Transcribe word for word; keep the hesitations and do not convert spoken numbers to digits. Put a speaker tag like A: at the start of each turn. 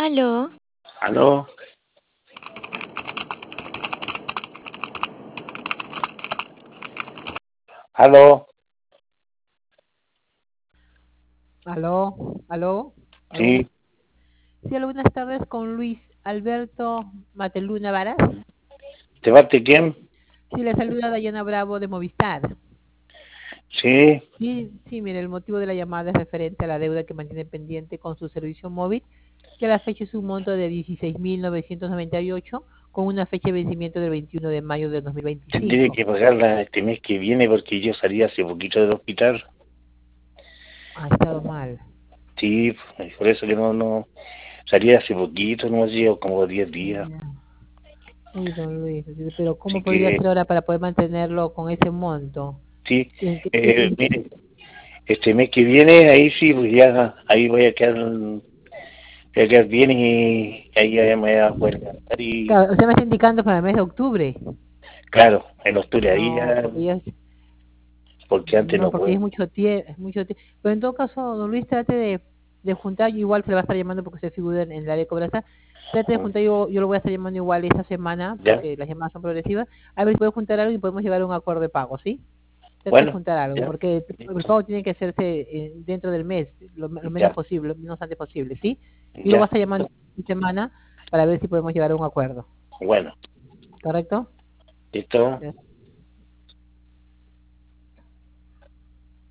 A: Aló,
B: ¿Aló? ¿Aló?
C: Aló, aló, aló, buenas,
B: Sí,
C: sí, aló, buenas tardes con Luis Alberto Mateluna Varas.
B: ¿te bate quién?
C: Sí, le saluda Dayana Bravo de Movistar.
B: Sí,
C: Sí, sí, mire, el motivo de la llamada es referente a la deuda que mantiene pendiente con su servicio móvil, que a la fecha es un monto de dieciséis mil novecientos noventa y ocho con una fecha de vencimiento del veintiuno de mayo de dos mil
B: tendré
C: veinticinco.
B: que pagarla este mes que viene porque yo salí hace poquito del hospital.
C: Ha estado mal.
B: Sí, por eso que no, no, salí hace poquito, no llevo como diez días.
C: Ya. Uy, don Luis, pero ¿cómo
B: Así
C: podría
B: que,
C: ser ahora para poder mantenerlo con ese monto?
B: sí,
C: ¿En qué-
B: eh,
C: en qué-
B: mire, este mes que viene, ahí sí, pues ya, ahí voy a quedar, voy a quedar bien y ahí ya me voy a poder gastar y,
C: Claro, usted me está indicando para el mes de octubre.
B: claro, en octubre ahí
C: No,
B: ya,
C: porque ya es,
B: porque antes
C: no,
B: no
C: porque
B: puedo.
C: es mucho tiempo, es mucho tiempo. Pero en todo caso, don Luis, trate de, de juntar, yo igual se le va a estar llamando porque usted figura en, en el área de cobranza. Trate de juntar, yo, yo lo voy a estar llamando igual esta semana,
B: Ya,
C: porque las llamadas son progresivas. A ver si puede juntar algo y podemos llegar a un acuerdo de pago, ¿sí? Trate de
B: bueno,
C: juntar algo,
B: ya,
C: porque el, el
B: listo,
C: pago tiene que hacerse eh, dentro del mes, lo, lo menos
B: ya,
C: posible, lo menos antes posible, ¿sí? Yo lo voy a
B: ya,
C: estar llamando esta semana para ver si podemos llegar a un acuerdo,
B: bueno.
C: ¿correcto?
B: ¿Listo?